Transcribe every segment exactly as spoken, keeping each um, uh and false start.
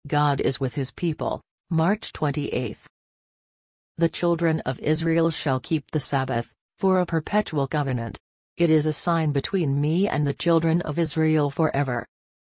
God is with his people. March twenty-eighth. The children of Israel shall keep the Sabbath, for a perpetual covenant. It is a sign between me and the children of Israel forever.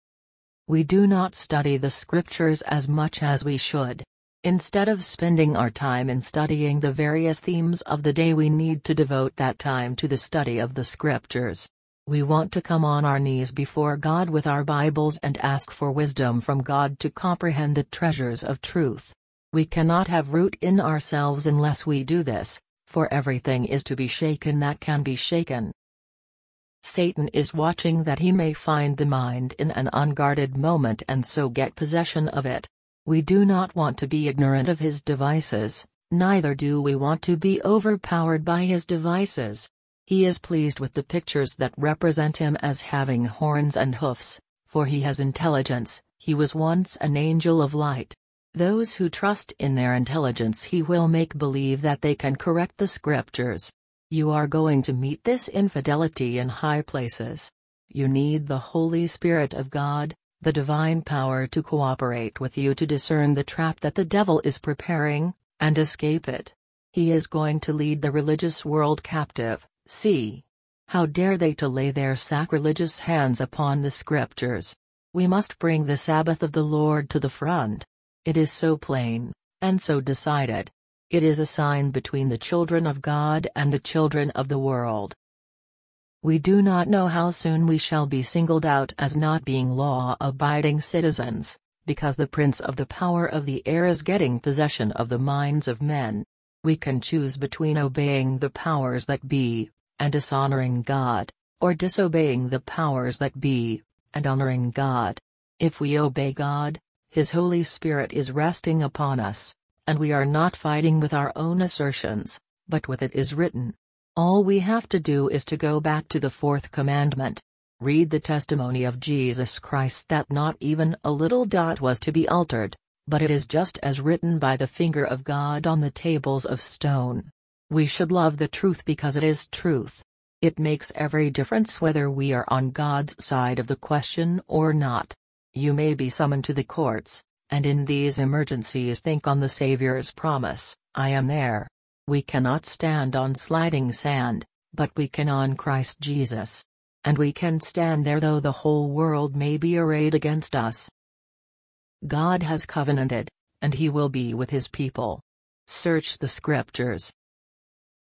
We do not study the scriptures as much as we should. Instead of spending our time in studying the various themes of the day, we need to devote that time to the study of the scriptures. We want to come on our knees before God with our Bibles and ask for wisdom from God to comprehend the treasures of truth. We cannot have root in ourselves unless we do this, for everything is to be shaken that can be shaken. Satan is watching that he may find the mind in an unguarded moment and so get possession of it. We do not want to be ignorant of his devices, neither do we want to be overpowered by his devices. He is pleased with the pictures that represent him as having horns and hoofs, for he has intelligence. He was once an angel of light. Those who trust in their intelligence he will make believe that they can correct the scriptures. You are going to meet this infidelity in high places. You need the Holy Spirit of God, the divine power to cooperate with you to discern the trap that the devil is preparing, and escape it. He is going to lead the religious world captive. See. How dare they to lay their sacrilegious hands upon the scriptures? We must bring the Sabbath of the Lord to the front. It is so plain, and so decided. It is a sign between the children of God and the children of the world. We do not know how soon we shall be singled out as not being law-abiding citizens, because the prince of the power of the air is getting possession of the minds of men. We can choose between obeying the powers that be, and dishonoring God, or disobeying the powers that be, and honoring God. If we obey God, His Holy Spirit is resting upon us, and we are not fighting with our own assertions, but with it is written. All we have to do is to go back to the fourth commandment. Read the testimony of Jesus Christ that not even a little dot was to be altered, but it is just as written by the finger of God on the tables of stone. We should love the truth because it is truth. It makes every difference whether we are on God's side of the question or not. You may be summoned to the courts, and in these emergencies think on the Savior's promise, I am there. We cannot stand on sliding sand, but we can on Christ Jesus. And we can stand there though the whole world may be arrayed against us. God has covenanted, and He will be with His people. Search the scriptures.